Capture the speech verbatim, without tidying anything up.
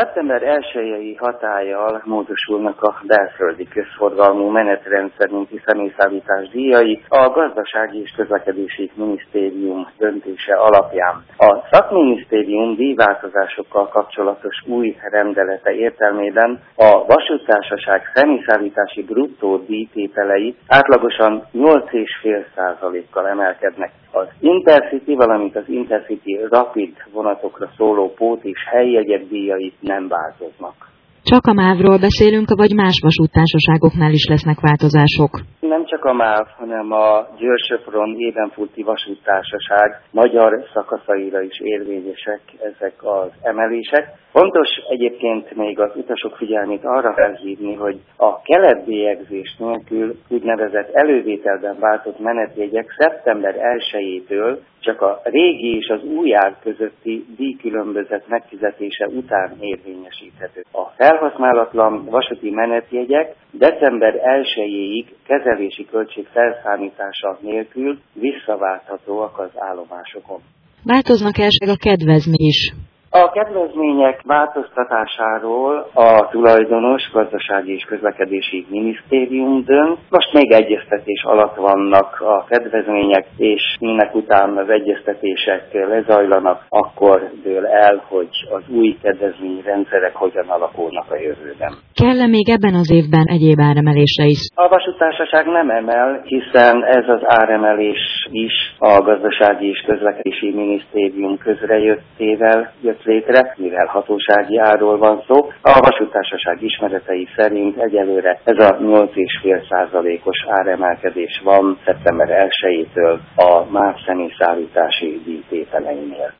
szeptember elsejei hatállyal módosulnak a belföldi közforgalmú menetrend szerinti személyszállítás díjai a Gazdasági és Közlekedési Minisztérium döntése alapján. A szakminisztérium díjváltozásokkal kapcsolatos új rendelete értelmében a vasúttársaság személyszállítási bruttó díjtételei átlagosan nyolc egész öt százalékkal emelkednek. Az Intercity, valamint az Intercity Rapid vonatokra szóló pót és helyjegyek díjai nem változnak. Csak a mávról beszélünk, vagy más vasúttársaságoknál is lesznek változások? Nem csak a MÁV, hanem a Győr-Sopron Ébenfurti Vasúttársaság magyar szakaszaira is érvényesek ezek az emelések. Fontos egyébként még az utasok figyelmét arra felhívni, hogy a keletbélyegzés nélkül úgynevezett elővételben váltott menetjegyek szeptember elsejétől csak a régi és az új ár közötti díjkülönbözet megfizetése után érvényesíthető. A felhasználatlan vasúti menetjegyek december elsejéig kezelési költség felszámítása nélkül visszaválthatóak az állomásokon. Változnak esetleg a kedvezmény is? A kedvezmények változtatásáról a tulajdonos Gazdasági és Közlekedési Minisztérium dönt. Most még egyeztetés alatt vannak a kedvezmények, és minek után az egyeztetések lezajlanak, akkor dől el, hogy az új kedvezményrendszerek hogyan alakulnak a jövőben. Kell-e még ebben az évben egyéb áremelésre is? A vasúttársaság nem emel, hiszen ez az áremelés is a Gazdasági és Közlekedési Minisztérium közrejöttével jött létre, mivel hatósági árról van szó. A vasúttársaság ismeretei szerint egyelőre ez a nyolc egész öt százalékos áremelkedés van szeptember elsejétől a MÁV személyszállítási díjtételeinél.